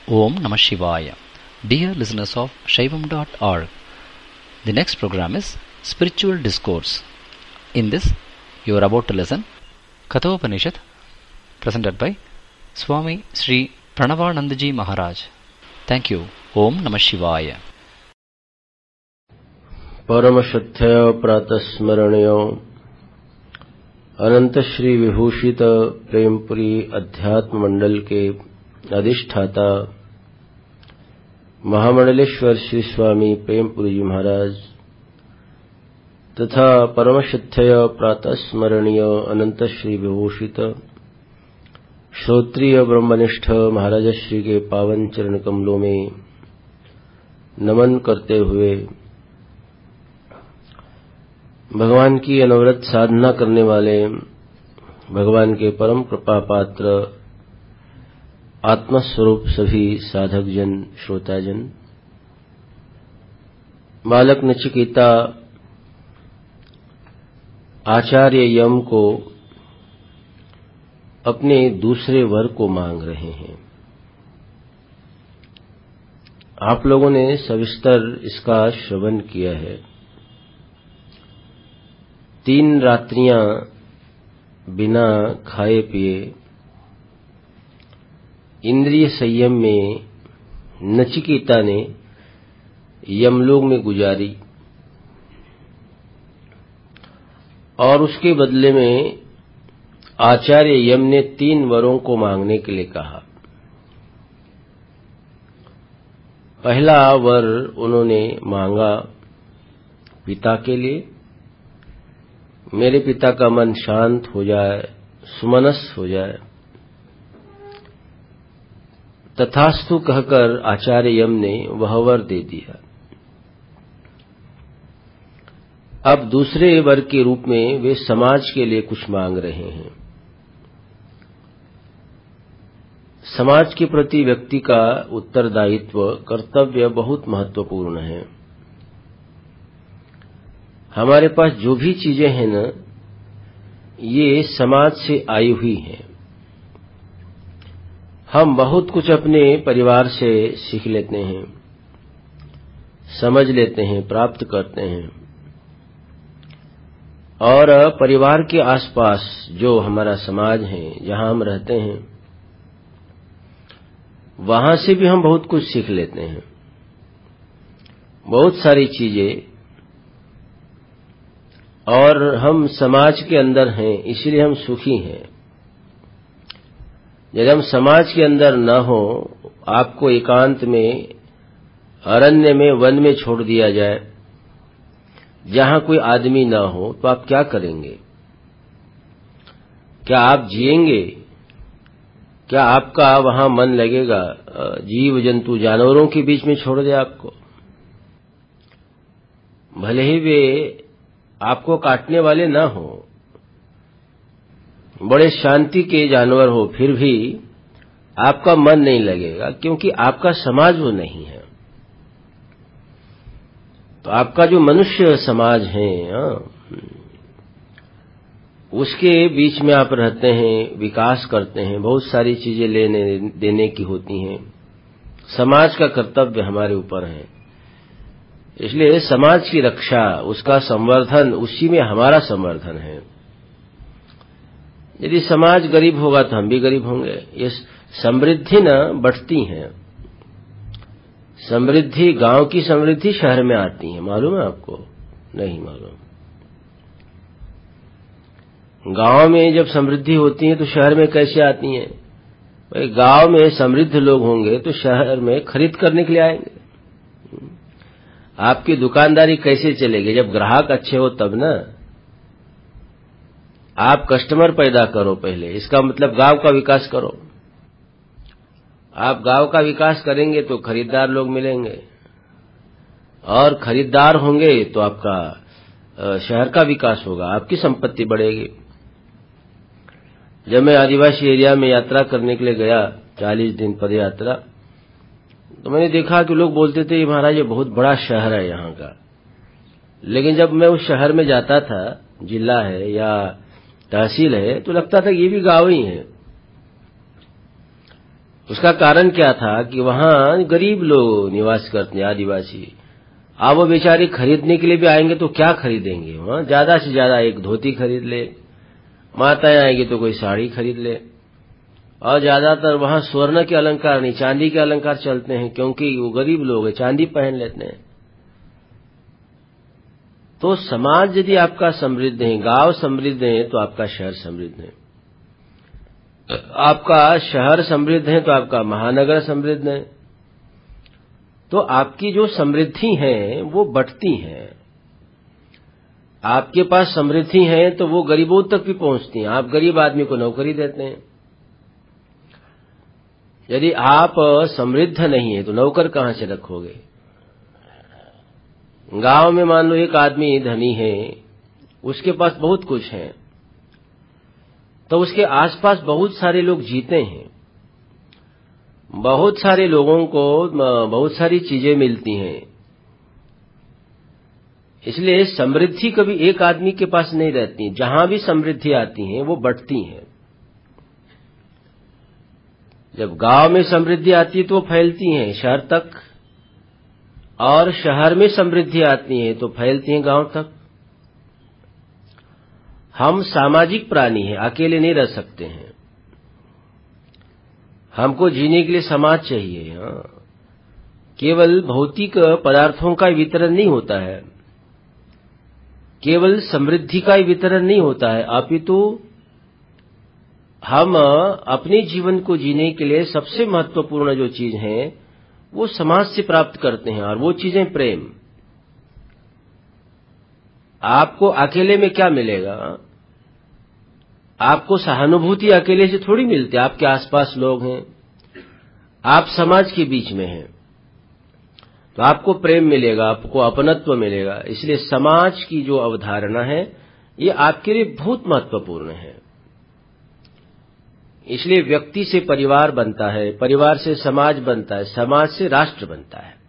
Om Namah Shivaya. Dear listeners of Shaivam.org, the next program is Spiritual Discourse. In this, you are about to listen Kathopanishad, presented by Swami Sri Pranavanandaji Maharaj. Thank you. Om Namah Shivaya. परम सत्य प्रातस्मरणीय अनंत श्री विभूषित प्रेमपुरी अध्यात्म मंडल के अधिष्ठाता महामंडलेश्वर श्री स्वामी प्रेमपुरी जी महाराज तथा परम सत्य प्रातस्मरणीय अनंत श्री विभूषित श्रोत्रिय ब्रह्मनिष्ठ महाराज श्री के पावन चरण कमलों में नमन करते हुए भगवान की अनवरत साधना करने वाले भगवान के परम कृपा पात्र आत्मस्वरूप सभी साधक जन श्रोताजन, बालक नचिकेता आचार्य यम को अपने दूसरे वर को मांग रहे हैं। आप लोगों ने सविस्तर इसका श्रवण किया है। 3 रात्रियां बिना खाए पिए इंद्रिय संयम में नचिकेता ने यमलोक में गुजारी और उसके बदले में आचार्य यम ने 3 वरों को मांगने के लिए कहा। पहला वर उन्होंने मांगा पिता के लिए, मेरे पिता का मन शांत हो जाए, सुमनस हो जाए। तथास्तु कहकर आचार्य यम ने वह वर दे दिया। अब दूसरे वर के रूप में वे समाज के लिए कुछ मांग रहे हैं। समाज के प्रति व्यक्ति का उत्तरदायित्व, कर्तव्य बहुत महत्वपूर्ण है। हमारे पास जो भी चीजें हैं न, ये समाज से आई हुई हैं। हम बहुत कुछ अपने परिवार से सीख लेते हैं, समझ लेते हैं, प्राप्त करते हैं, और परिवार के आसपास जो हमारा समाज है, जहां हम रहते हैं, वहां से भी हम बहुत कुछ सीख लेते हैं, बहुत सारी चीजें। और हम समाज के अंदर हैं, इसलिए हम सुखी हैं। यदि हम समाज के अंदर न हो, आपको एकांत में, अरण्य में, वन में छोड़ दिया जाए, जहां कोई आदमी न हो, तो आप क्या करेंगे? क्या आप जिएंगे? क्या आपका वहां मन लगेगा? जीव जंतु जानवरों के बीच में छोड़ दे आपको, भले ही वे आपको काटने वाले न हो, बड़े शांति के जानवर हो, फिर भी आपका मन नहीं लगेगा, क्योंकि आपका समाज वो नहीं है। तो आपका जो मनुष्य समाज है, उसके बीच में आप रहते हैं, विकास करते हैं, बहुत सारी चीजें लेने देने की होती हैं। समाज का कर्तव्य हमारे ऊपर है, इसलिए समाज की रक्षा, उसका संवर्धन, उसी में हमारा संवर्धन है। यदि समाज गरीब होगा तो हम भी गरीब होंगे। ये समृद्धि न बढ़ती है। समृद्धि, गांव की समृद्धि शहर में आती है, मालूम है आपको? नहीं मालूम। गांव में जब समृद्धि होती है तो शहर में कैसे आती है? भाई, गांव में समृद्ध लोग होंगे तो शहर में खरीद करने के लिए आएंगे। आपकी दुकानदारी कैसे चलेगी? जब ग्राहक अच्छे हो तब ना। आप कस्टमर पैदा करो पहले, इसका मतलब गांव का विकास करो। आप गांव का विकास करेंगे तो खरीदार लोग मिलेंगे, और खरीदार होंगे तो आपका शहर का विकास होगा, आपकी संपत्ति बढ़ेगी। जब मैं आदिवासी एरिया में यात्रा करने के लिए गया, 40 दिन पद यात्रा, तो मैंने देखा कि लोग बोलते थे महाराज ये बहुत बड़ा शहर है यहाँ का। लेकिन जब मैं उस शहर में जाता था, जिला है या तहसील है, तो लगता था ये भी गांव ही है। उसका कारण क्या था कि वहां गरीब लोग निवास करते हैं, आदिवासी। अब वो बेचारे खरीदने के लिए भी आएंगे तो क्या खरीदेंगे? वहां ज्यादा से ज्यादा एक धोती खरीद ले, माताएं आएंगी तो कोई साड़ी खरीद ले, और ज्यादातर वहां स्वर्ण के अलंकार नहीं, चांदी के अलंकार चलते हैं, क्योंकि वो गरीब लोग हैं, चांदी पहन लेते हैं। तो समाज यदि आपका समृद्ध है, गांव समृद्ध है, तो आपका शहर समृद्ध है, आपका शहर समृद्ध है तो आपका महानगर समृद्ध है। तो आपकी जो समृद्धि है वो बढ़ती है। आपके पास समृद्धि है तो वो गरीबों तक भी पहुंचती हैं। आप गरीब आदमी को नौकरी देते हैं। यदि आप समृद्ध नहीं है तो नौकर कहां से रखोगे? गांव में मान लो एक आदमी धनी है, उसके पास बहुत कुछ है, तो उसके आसपास बहुत सारे लोग जीते हैं, बहुत सारे लोगों को बहुत सारी चीजें मिलती हैं। इसलिए समृद्धि कभी एक आदमी के पास नहीं रहती। जहां भी समृद्धि आती है वो बढ़ती है। जब गांव में समृद्धि आती है तो वो फैलती है शहर तक, और शहर में समृद्धि आती है तो फैलती है गांव तक। हम सामाजिक प्राणी हैं, अकेले नहीं रह सकते हैं। हमको जीने के लिए समाज चाहिए। केवल भौतिक पदार्थों का वितरण नहीं होता है, केवल समृद्धि का ही वितरण नहीं होता है, अपितु हम अपने जीवन को जीने के लिए सबसे महत्वपूर्ण जो चीज है वो समाज से प्राप्त करते हैं, और वो चीजें प्रेम। आपको अकेले में क्या मिलेगा? आपको सहानुभूति अकेले से थोड़ी मिलती है। आपके आसपास लोग हैं, आप समाज के बीच में हैं, तो आपको प्रेम मिलेगा, आपको अपनत्व मिलेगा। इसलिए समाज की जो अवधारणा है ये आपके लिए बहुत महत्वपूर्ण है। इसलिए व्यक्ति से परिवार बनता है, परिवार से समाज बनता है, समाज से राष्ट्र बनता है।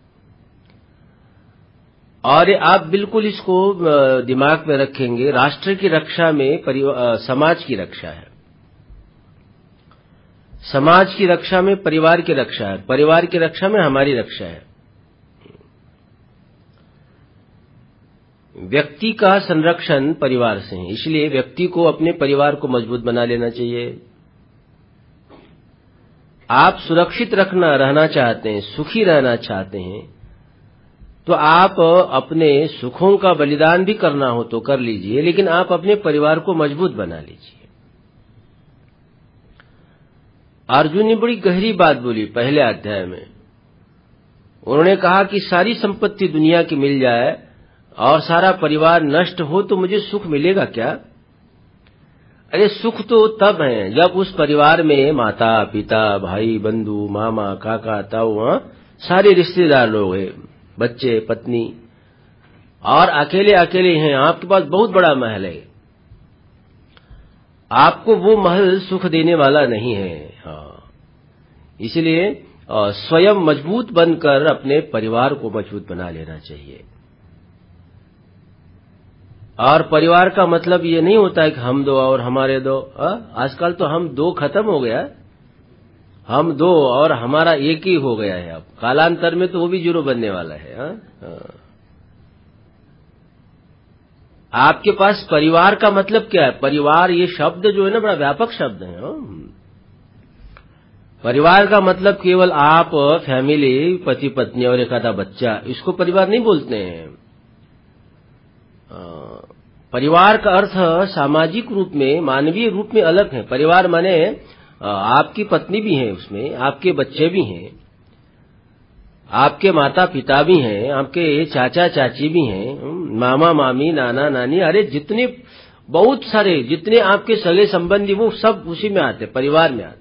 और आप बिल्कुल इसको दिमाग में रखेंगे, राष्ट्र की रक्षा में समाज की रक्षा है, समाज की रक्षा में परिवार की रक्षा है, परिवार की रक्षा में हमारी रक्षा है। व्यक्ति का संरक्षण परिवार से है। इसलिए व्यक्ति को अपने परिवार को मजबूत बना लेना चाहिए। आप सुरक्षित रहना चाहते हैं, सुखी रहना चाहते हैं, तो आप अपने सुखों का बलिदान भी करना हो तो कर लीजिए, लेकिन आप अपने परिवार को मजबूत बना लीजिए। अर्जुन ने बड़ी गहरी बात बोली पहले अध्याय में। उन्होंने कहा कि सारी संपत्ति दुनिया की मिल जाए और सारा परिवार नष्ट हो तो मुझे सुख मिलेगा क्या? अरे सुख तो तब है जब उस परिवार में माता पिता भाई बंधु मामा काका ताऊ सारे रिश्तेदार लोग हैं, बच्चे पत्नी, और अकेले अकेले हैं। आपके पास बहुत बड़ा महल है, आपको वो महल सुख देने वाला नहीं है। इसलिए स्वयं मजबूत बनकर अपने परिवार को मजबूत बना लेना चाहिए। और परिवार का मतलब ये नहीं होता है कि हम दो और हमारे दो। आजकल तो हम दो खत्म हो गया, हम दो और हमारा एक ही हो गया है। अब कालांतर में तो वो भी जीरो बनने वाला है। आपके पास परिवार का मतलब क्या है? परिवार ये शब्द जो है ना बड़ा व्यापक शब्द है। परिवार का मतलब केवल आप, फैमिली, पति पत्नी और एक आधा बच्चा, इसको परिवार नहीं बोलते हैं। परिवार का अर्थ सामाजिक रूप में, मानवीय रूप में अलग है। परिवार माने आपकी पत्नी भी है, उसमें आपके बच्चे भी हैं, आपके माता पिता भी हैं, आपके चाचा चाची भी हैं, मामा मामी नाना नानी, अरे जितने बहुत सारे जितने आपके सगे संबंधी वो सब उसी में आते, परिवार में आते।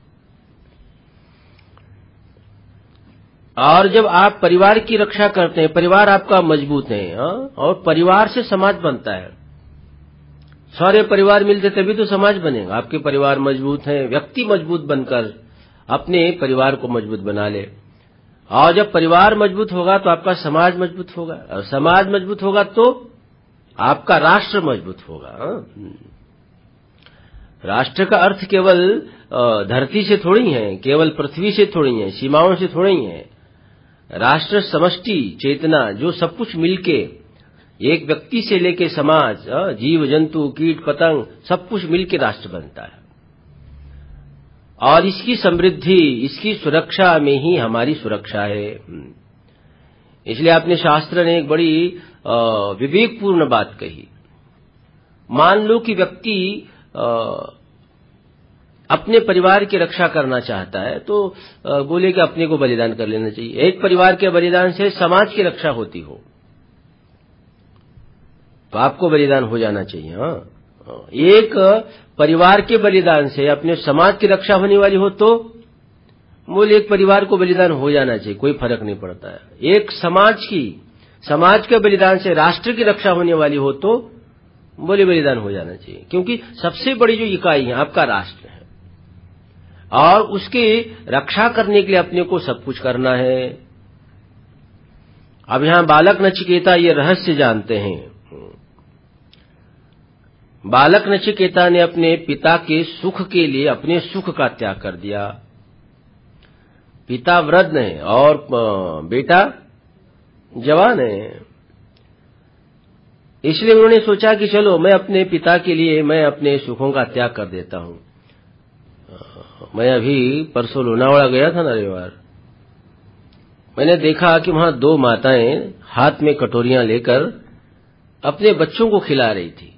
और जब आप परिवार की रक्षा करते हैं, परिवार आपका मजबूत है, और परिवार से समाज बनता है। सारे परिवार मिलते तभी तो समाज बनेगा। आपके परिवार मजबूत हैं, व्यक्ति मजबूत बनकर अपने परिवार को मजबूत बना ले, और जब परिवार मजबूत होगा तो आपका समाज मजबूत होगा, और समाज मजबूत होगा तो आपका राष्ट्र मजबूत होगा। राष्ट्र का अर्थ केवल धरती से थोड़ी है, केवल पृथ्वी से थोड़ी है, सीमाओं से थोड़ी है। राष्ट्र समष्टि चेतना, जो सब कुछ मिलके, एक व्यक्ति से लेके समाज, जीव जंतु कीट पतंग, सब कुछ मिलके राष्ट्र बनता है। और इसकी समृद्धि, इसकी सुरक्षा में ही हमारी सुरक्षा है। इसलिए अपने शास्त्र ने एक बड़ी विवेकपूर्ण बात कही। मान लो कि व्यक्ति अपने परिवार की रक्षा करना चाहता है, तो बोले कि अपने को बलिदान कर लेना चाहिए। एक परिवार के बलिदान से समाज की रक्षा होती हो तो आपको बलिदान हो जाना चाहिए। एक परिवार के बलिदान से अपने समाज की रक्षा होने वाली हो तो बोले एक परिवार को बलिदान हो जाना चाहिए, कोई फर्क नहीं पड़ता है। एक समाज के बलिदान से राष्ट्र की रक्षा होने वाली हो तो बोले बलिदान हो जाना चाहिए, क्योंकि सबसे बड़ी जो इकाई है आपका राष्ट्र है और उसकी रक्षा करने के लिए अपने को सब कुछ करना है। अब यहां बालक नचिकेता ये रहस्य जानते हैं। बालक नचिकेता ने अपने पिता के सुख के लिए अपने सुख का त्याग कर दिया। पिता वृद्ध है और बेटा जवान है, इसलिए उन्होंने सोचा कि चलो मैं अपने पिता के लिए मैं अपने सुखों का त्याग कर देता हूं। मैं अभी परसों लोनावाड़ा गया था ना रविवार, मैंने देखा कि वहां दो माताएं हाथ में कटोरियां लेकर अपने बच्चों को खिला रही थी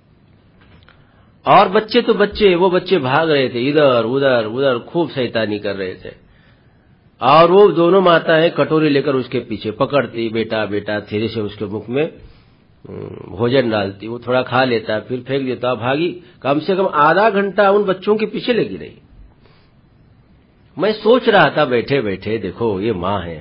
और वो बच्चे भाग रहे थे, इधर उधर उधर खूब शैतानी कर रहे थे और वो दोनों माताएं कटोरी लेकर उसके पीछे पकड़ती, बेटा बेटा धीरे से उसके मुख में भोजन डालती, वो थोड़ा खा लेता फिर फेंक देता, भागी। कम से कम आधा घंटा उन बच्चों के पीछे लगी रही। मैं सोच रहा था बैठे बैठे, देखो ये माँ है,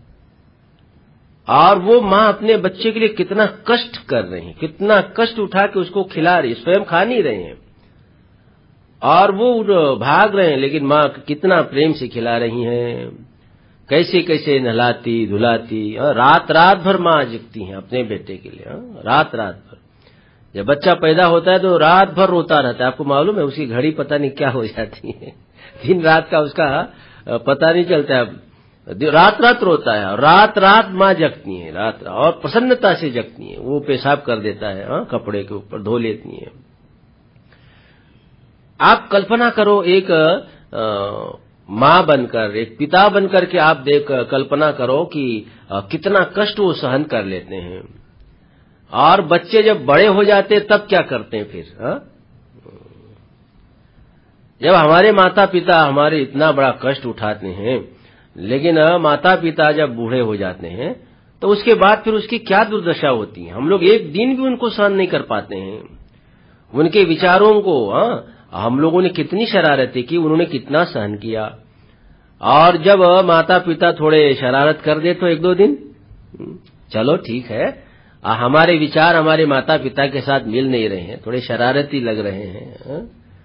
और वो माँ अपने बच्चे के लिए कितना कष्ट कर रही है, कितना कष्ट उठा के उसको खिला रही, स्वयं खा नहीं रहे हैं और वो भाग रहे हैं, लेकिन माँ कितना प्रेम से खिला रही हैं, कैसे कैसे नहलाती धुलाती। रात रात भर माँ जगती हैं अपने बेटे के लिए, रात रात भर। जब बच्चा पैदा होता है तो रात भर रोता रहता है, आपको मालूम है, उसकी घड़ी पता नहीं क्या हो जाती है, दिन रात का उसका पता नहीं चलता है, रात रात रोता है और रात रात माँ जगती है, रात और प्रसन्नता से जगती है। वो पेशाब कर देता है कपड़े के ऊपर, धो लेती है। आप कल्पना करो, एक माँ बनकर, एक पिता बनकर के आप कल्पना करो कि कितना कष्ट वो सहन कर लेते हैं। और बच्चे जब बड़े हो जाते तब क्या करते हैं फिर, जब हमारे माता पिता हमारे इतना बड़ा कष्ट उठाते हैं, लेकिन माता पिता जब बूढ़े हो जाते हैं तो उसके बाद फिर उसकी क्या दुर्दशा होती है। हम लोग एक दिन भी उनको सहन नहीं कर पाते हैं, उनके विचारों को। हम लोगों ने कितनी शरारतें की, उन्होंने कितना सहन किया। और जब माता पिता थोड़े शरारत कर दे तो एक दो दिन चलो ठीक है, हमारे विचार हमारे माता पिता के साथ मिल नहीं रहे हैं, थोड़े शरारती लग रहे हैं,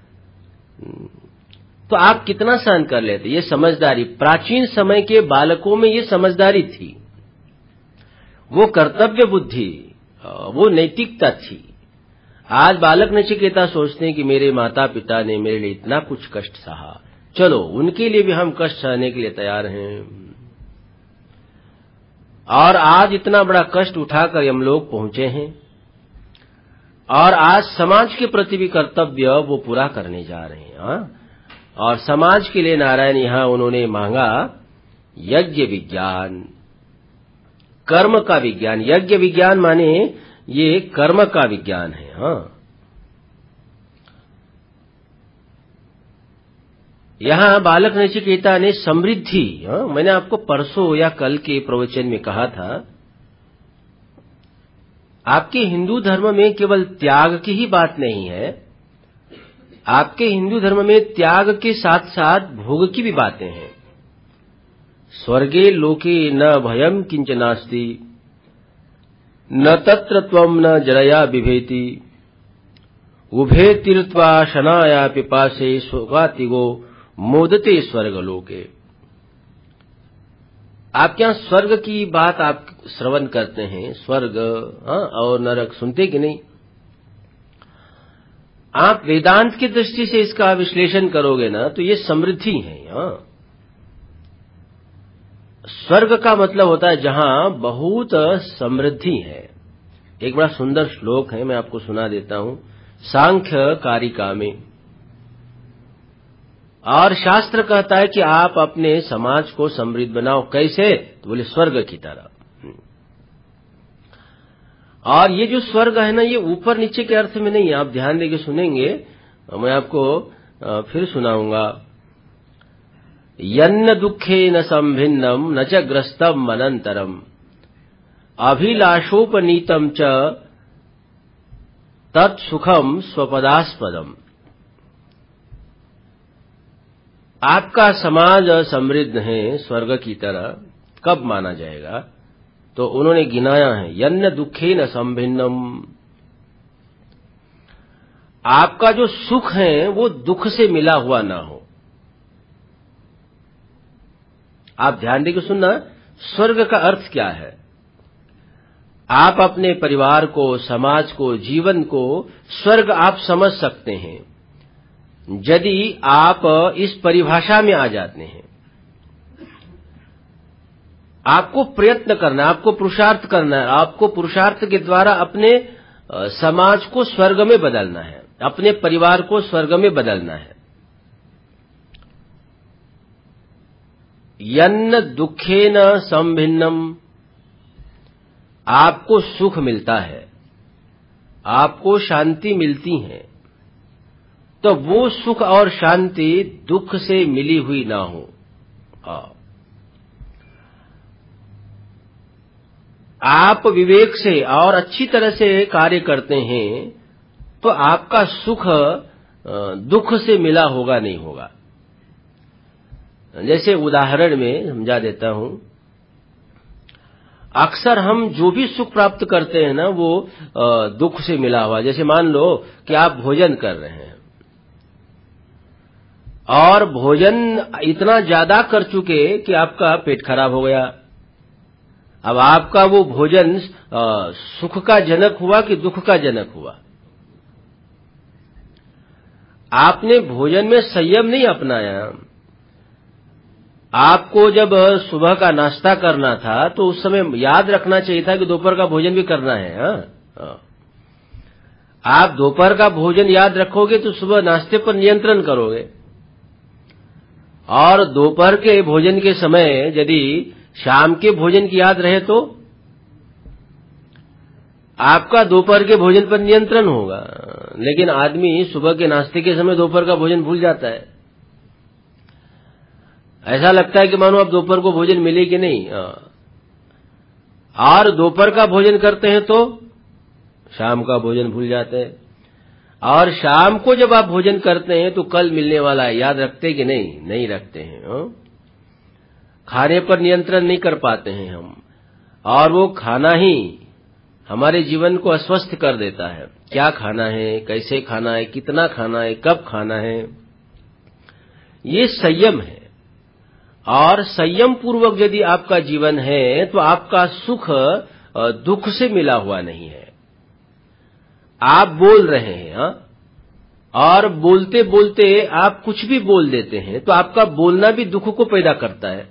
तो आप कितना सहन कर लेते। ये समझदारी, प्राचीन समय के बालकों में ये समझदारी थी, वो कर्तव्य बुद्धि, वो नैतिकता थी। आज बालक नचिकेता सोचते हैं कि मेरे माता पिता ने मेरे लिए इतना कुछ कष्ट सहा, चलो उनके लिए भी हम कष्ट सहने के लिए तैयार हैं। और आज इतना बड़ा कष्ट उठाकर हम लोग पहुंचे हैं और आज समाज के प्रति भी कर्तव्य वो पूरा करने जा रहे हैं। और समाज के लिए नारायण यहां उन्होंने मांगा यज्ञ विज्ञान, कर्म का विज्ञान। यज्ञ विज्ञान माने ये कर्म का विज्ञान है। यहां बालक नचिकेता ने समृद्धि, मैंने आपको परसों या कल के प्रवचन में कहा था, आपके हिंदू धर्म में केवल त्याग की ही बात नहीं है, आपके हिंदू धर्म में त्याग के साथ साथ भोग की भी बातें हैं। स्वर्गे लोके न भयम किंचनास्ति, न तत्र त्वं न जरया बिभेति, उभे तीर्त्वा शनाया पिपासे स्वगातिगो मोदते स्वर्ग लोके। आप क्या स्वर्ग की बात आप श्रवण करते हैं, स्वर्ग और नरक सुनते कि नहीं? आप वेदांत की दृष्टि से इसका विश्लेषण करोगे ना तो ये समृद्धि है। स्वर्ग का मतलब होता है जहां बहुत समृद्धि है। एक बड़ा सुंदर श्लोक है, मैं आपको सुना देता हूं, सांख्य कारिका में। और शास्त्र कहता है कि आप अपने समाज को समृद्ध बनाओ। कैसे? तो बोले स्वर्ग की तरह। और ये जो स्वर्ग है ना, ये ऊपर नीचे के अर्थ में नहीं है। आप ध्यान देके सुनेंगे, मैं आपको फिर सुनाऊंगा। यन्न दुखे न संभिन्नम न च ग्रस्तम अनंतरम अभिलाषोपनीतम च तत्सुखम स्वपदास्पदम। आपका समाज समृद्ध है स्वर्ग की तरह, कब माना जाएगा? तो उन्होंने गिनाया है, यन्न दुखे न संभिन्नम। आपका जो सुख है वो दुख से मिला हुआ ना हो। आप ध्यान देकर सुनना, स्वर्ग का अर्थ क्या है। आप अपने परिवार को, समाज को, जीवन को स्वर्ग आप समझ सकते हैं यदि आप इस परिभाषा में आ जाते हैं। आपको प्रयत्न करना है, आपको पुरुषार्थ करना है, आपको पुरुषार्थ के द्वारा अपने समाज को स्वर्ग में बदलना है, अपने परिवार को स्वर्ग में बदलना है। यन्न दुखेन संभिन्नम, आपको सुख मिलता है, आपको शांति मिलती है, तो वो सुख और शांति दुख से मिली हुई ना हो। आप विवेक से और अच्छी तरह से कार्य करते हैं तो आपका सुख दुख से मिला होगा नहीं होगा। जैसे उदाहरण में समझा देता हूं, अक्सर हम जो भी सुख प्राप्त करते हैं ना वो दुख से मिला हुआ। जैसे मान लो कि आप भोजन कर रहे हैं और भोजन इतना ज्यादा कर चुके कि आपका पेट खराब हो गया। अब आपका वो भोजन सुख का जनक हुआ कि दुख का जनक हुआ? आपने भोजन में संयम नहीं अपनाया। आपको जब सुबह का नाश्ता करना था तो उस समय याद रखना चाहिए था कि दोपहर का भोजन भी करना है। आप दोपहर का भोजन याद रखोगे तो सुबह नाश्ते पर नियंत्रण करोगे। और दोपहर के भोजन के समय यदि शाम के भोजन की याद रहे तो आपका दोपहर के भोजन पर नियंत्रण होगा। लेकिन आदमी सुबह के नाश्ते के समय दोपहर का भोजन भूल जाता है। ऐसा लगता है कि मानो अब दोपहर को भोजन मिले कि नहीं। और दोपहर का भोजन करते हैं तो शाम का भोजन भूल जाते हैं। और शाम को जब आप भोजन करते हैं तो कल मिलने वाला है, याद रखते कि नहीं? नहीं रखते हैं। खाने पर नियंत्रण नहीं कर पाते हैं हम, और वो खाना ही हमारे जीवन को अस्वस्थ कर देता है। क्या खाना है, कैसे खाना है, कितना खाना है, कब खाना है, ये संयम है। और संयम पूर्वक यदि आपका जीवन है तो आपका सुख दुख से मिला हुआ नहीं है। आप बोल रहे हैं और बोलते बोलते आप कुछ भी बोल देते हैं तो आपका बोलना भी दुख को पैदा करता है।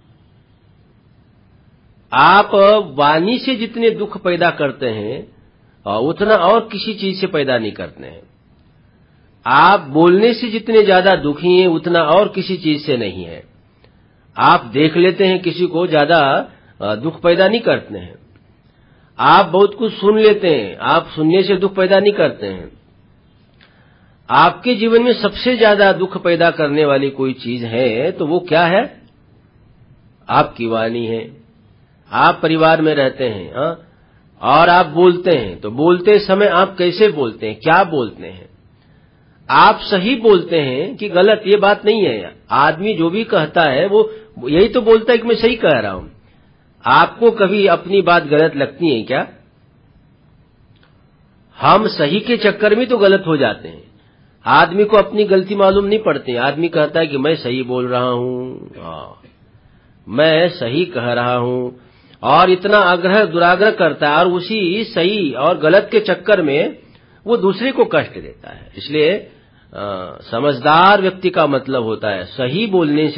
आप वाणी से जितने दुख पैदा करते हैं उतना और किसी चीज से पैदा नहीं करते हैं। आप बोलने से जितने ज्यादा दुखी हैं उतना और किसी चीज से नहीं है। आप देख लेते हैं किसी को, ज्यादा दुख पैदा नहीं करते हैं। आप बहुत कुछ सुन लेते हैं, आप सुनने से दुख पैदा नहीं करते हैं। आपके जीवन में सबसे ज्यादा दुख पैदा करने वाली कोई चीज है तो वो क्या है? आपकी वाणी है। आप परिवार में रहते हैं और आप बोलते हैं तो बोलते समय आप कैसे बोलते हैं, क्या बोलते हैं? आप सही बोलते हैं कि गलत, ये बात नहीं है। आदमी जो भी कहता है वो यही तो बोलता है कि मैं सही कह रहा हूं। आपको कभी अपनी बात गलत लगती है क्या? हम सही के चक्कर में तो गलत हो जाते हैं। आदमी को अपनी गलती मालूम नहीं पड़ती। आदमी कहता है कि मैं सही बोल रहा हूं, मैं सही कह रहा हूं, और इतना आग्रह दुराग्रह करता है और उसी सही और गलत के चक्कर में वो दूसरे को कष्ट देता है। इसलिए समझदार व्यक्ति का मतलब होता है सही बोलने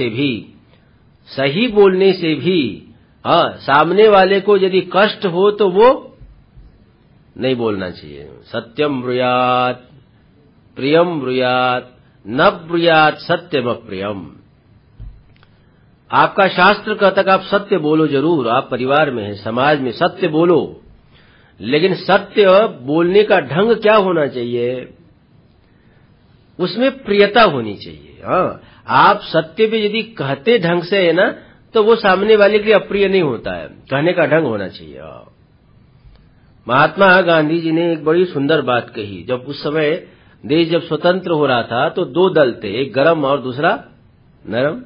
से भी सामने वाले को यदि कष्ट हो तो वो नहीं बोलना चाहिए। सत्यम ब्रूयात प्रियम ब्रूयात न ब्रूयात सत्यम अप्रियम। आपका शास्त्र कहता है आप सत्य बोलो जरूर, आप परिवार में हैं, समाज में सत्य बोलो, लेकिन सत्य बोलने का ढंग क्या होना चाहिए? उसमें प्रियता होनी चाहिए। आप सत्य भी यदि कहते ढंग से है ना तो वो सामने वाले के लिए अप्रिय नहीं होता है, कहने का ढंग होना चाहिए। महात्मा गांधी जी ने एक बड़ी सुंदर बात कही। जब उस समय देश जब स्वतंत्र हो रहा था तो दो दल थे, एक गरम और दूसरा नरम।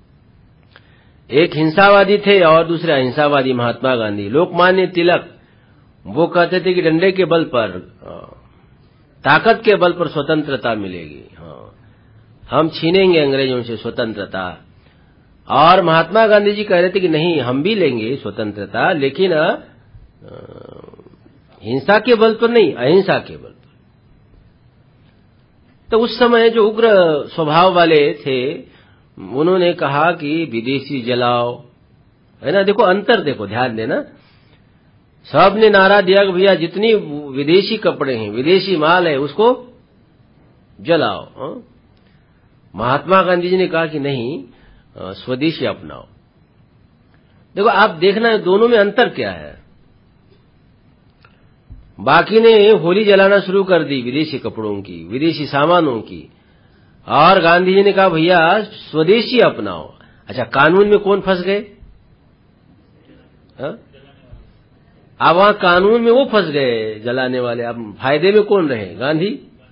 एक हिंसावादी थे और दूसरे अहिंसावादी महात्मा गांधी। लोकमान्य तिलक वो कहते थे कि डंडे के बल पर, ताकत के बल पर स्वतंत्रता मिलेगी, हम छीनेंगे अंग्रेजों से स्वतंत्रता। और महात्मा गांधी जी कह रहे थे कि नहीं, हम भी लेंगे स्वतंत्रता, लेकिन हिंसा के बल पर नहीं, अहिंसा के बल पर। तो उस समय जो उग्र स्वभाव वाले थे उन्होंने कहा कि विदेशी जलाओ, है ना। देखो अंतर, देखो ध्यान देना, सबने नारा दिया कि भैया जितनी विदेशी कपड़े हैं, विदेशी माल है, उसको जलाओ। महात्मा गांधी जी ने कहा कि नहीं, स्वदेशी अपनाओ। देखो आप देखना दोनों में अंतर क्या है। बाकी ने होली जलाना शुरू कर दी विदेशी कपड़ों की, विदेशी सामानों की, और गांधी जी ने कहा भैया स्वदेशी अपनाओ। अच्छा, कानून में कौन फंस गए? अब वहां कानून में वो फंस गए जलाने वाले, अब फायदे में कौन रहे? गांधी।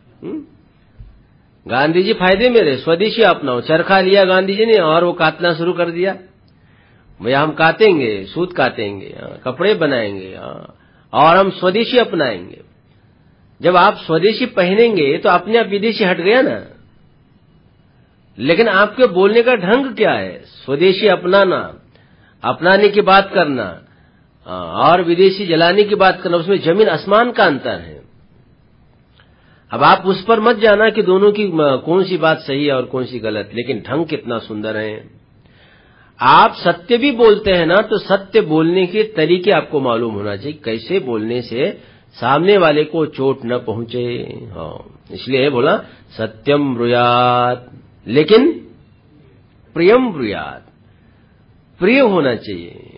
गांधी जी फायदे में रहे, स्वदेशी अपनाओ। चरखा लिया गांधी जी ने और वो काटना शुरू कर दिया। भैया हम काटेंगे, सूत काटेंगे, कपड़े बनाएंगे, और हम स्वदेशी अपनाएंगे। जब आप स्वदेशी पहनेंगे तो अपने आप विदेशी हट गया ना। लेकिन आपके बोलने का ढंग क्या है? स्वदेशी अपनाना, अपनाने की बात करना, और विदेशी जलाने की बात करना, उसमें जमीन आसमान का अंतर है। अब आप उस पर मत जाना कि दोनों की कौन सी बात सही है और कौन सी गलत, लेकिन ढंग कितना सुंदर है। आप सत्य भी बोलते हैं ना, तो सत्य बोलने के तरीके आपको मालूम होना चाहिए, कैसे बोलने से सामने वाले को चोट न पहुंचे। इसलिए बोला सत्यम ब्रूयात, लेकिन प्रियम ब्रूयात, प्रिय होना चाहिए,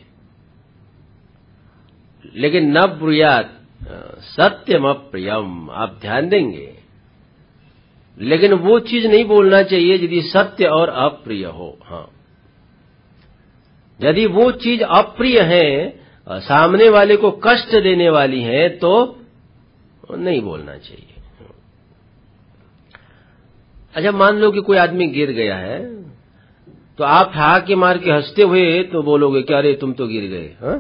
लेकिन न ब्रूयात सत्यम अप्रियम। आप ध्यान देंगे, लेकिन वो चीज नहीं बोलना चाहिए यदि सत्य और अप्रिय हो। यदि वो चीज अप्रिय है, सामने वाले को कष्ट देने वाली है, तो नहीं बोलना चाहिए। अच्छा, मान लो कि कोई आदमी गिर गया है, तो आप ठहाके मार के हंसते हुए तो बोलोगे कि अरे तुम तो गिर गए।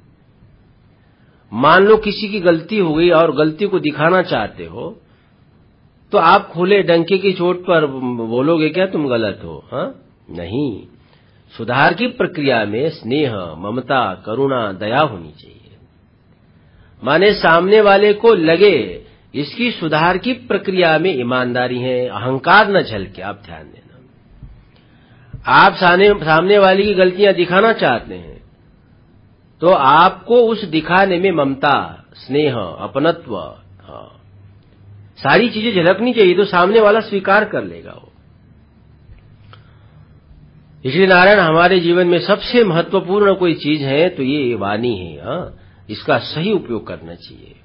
मान लो किसी की गलती हो गई और गलती को दिखाना चाहते हो, तो आप खुले डंके की चोट पर बोलोगे क्या तुम गलत हो? नहीं, सुधार की प्रक्रिया में स्नेह, ममता, करुणा, दया होनी चाहिए। माने सामने वाले को लगे इसकी सुधार की प्रक्रिया में ईमानदारी है, अहंकार न झलके। आप ध्यान देना, आप सामने वाले की गलतियां दिखाना चाहते हैं, तो आपको उस दिखाने में ममता, स्नेह, अपनत्व, सारी चीजें झलकनी चाहिए, तो सामने वाला स्वीकार कर लेगा वो। इसलिए नारायण, हमारे जीवन में सबसे महत्वपूर्ण कोई चीज है तो ये वाणी है। इसका सही उपयोग करना चाहिए,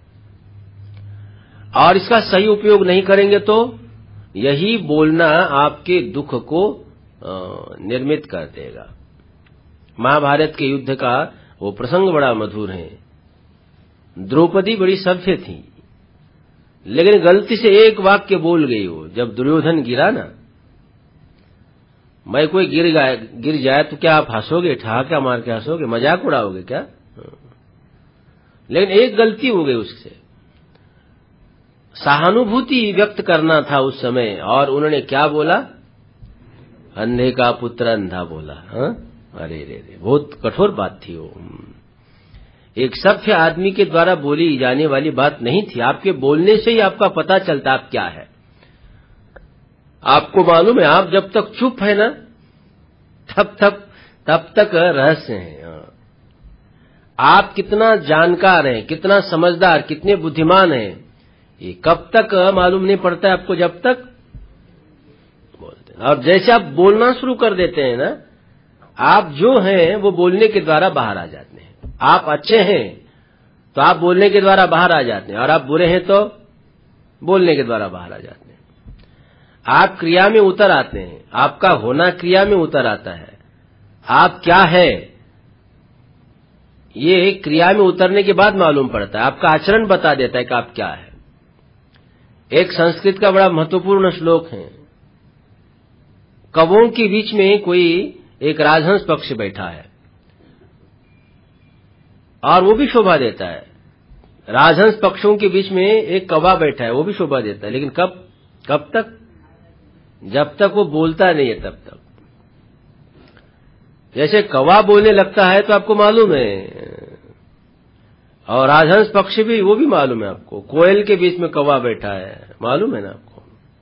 और इसका सही उपयोग नहीं करेंगे तो यही बोलना आपके दुख को निर्मित कर देगा। महाभारत के युद्ध का वो प्रसंग बड़ा मधुर है। द्रौपदी बड़ी सभ्य थी, लेकिन गलती से एक वाक्य बोल गई वो। जब दुर्योधन गिरा ना, मैं कोई गिर जाए तो क्या आप हंसोगे, ठहाका मार के हंसोगे, मजाक उड़ाओगे क्या? लेकिन एक गलती हो गई उससे, सहानुभूति व्यक्त करना था उस समय, और उन्होंने क्या बोला? अंधे का पुत्र अंधा बोला। अरे रे रे, बहुत कठोर बात थी वो। एक सभ्य आदमी के द्वारा बोली जाने वाली बात नहीं थी। आपके बोलने से ही आपका पता चलता आप क्या है। आपको मालूम है, आप जब तक चुप है ना, तब तक रहस्य है। आप कितना जानकार हैं, कितना समझदार, कितने बुद्धिमान हैं, ये कब तक मालूम नहीं पड़ता है आपको, जब तक बोलते हैं। और जैसे आप बोलना शुरू कर देते हैं ना, आप जो हैं वो बोलने के द्वारा बाहर आ जाते हैं। आप अच्छे हैं तो आप बोलने के द्वारा बाहर आ जाते हैं, और आप बुरे हैं तो बोलने के द्वारा बाहर आ जाते हैं। आप क्रिया में उतर आते हैं, आपका होना क्रिया में उतर आता है। आप क्या है ये क्रिया में उतरने के बाद मालूम पड़ता है। आपका आचरण बता देता है कि आप क्या है। एक संस्कृत का बड़ा महत्वपूर्ण श्लोक है। कवों के बीच में कोई एक राजहंस पक्षी बैठा है और वो भी शोभा देता है। राजहंस पक्षियों के बीच में एक कौवा बैठा है, वो भी शोभा देता है, लेकिन कब तक? जब तक वो बोलता नहीं है तब तक। जैसे कौवा बोलने लगता है तो आपको मालूम है, और राजहंस पक्षी भी, वो भी मालूम है आपको। कोयल के बीच में कौवा बैठा है, मालूम है ना आपको।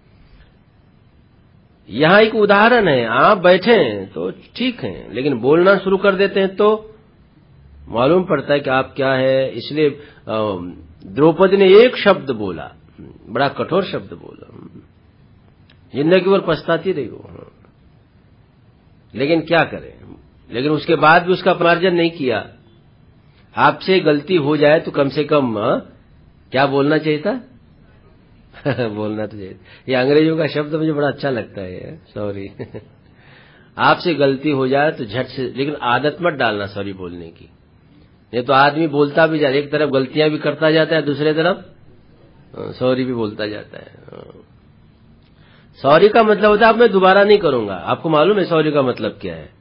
यहां एक उदाहरण है, आप बैठे हैं तो ठीक है, लेकिन बोलना शुरू कर देते हैं तो मालूम पड़ता है कि आप क्या है। इसलिए द्रौपदी ने एक शब्द बोला, बड़ा कठोर शब्द बोला, जिंदगी भर पछताती रही वो। लेकिन क्या करें, लेकिन उसके बाद भी उसका अपमार्जन नहीं किया। आपसे गलती हो जाए तो कम से कम क्या बोलना चाहिए था? बोलना तो चाहिए। ये अंग्रेजों का शब्द मुझे बड़ा अच्छा लगता है, सॉरी। आपसे गलती हो जाए तो झट से, लेकिन आदत मत डालना सॉरी बोलने की। ये तो आदमी बोलता भी जाए, एक तरफ गलतियां भी करता जाता है, दूसरे तरफ सॉरी भी बोलता जाता है। सॉरी का मतलब होता है अब मैं दोबारा नहीं करूंगा। आपको मालूम है सॉरी का मतलब क्या है?